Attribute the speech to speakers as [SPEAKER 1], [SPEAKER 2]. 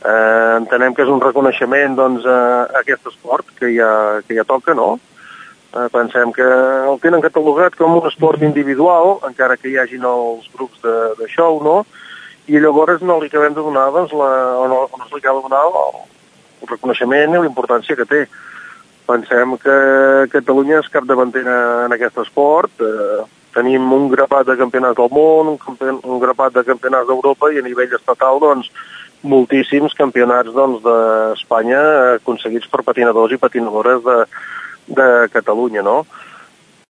[SPEAKER 1] Entenem que és un reconeixement doncs, a aquest esport que ja toca, no? Pensem que el tenen catalogat com un esport individual, encara que hi hagin els grups de show, no? I llavors no li acabem de donar, doncs, no se li acaba de donar el reconeixement i la importància que té. Pensem que Catalunya és capdavantera en aquest esport, tenim un grapat de campionats del món, un grapat de campionats d'Europa i a nivell estatal, doncs, moltíssims campionats doncs, d'Espanya aconseguits per patinadors i patinadores de Catalunya, no?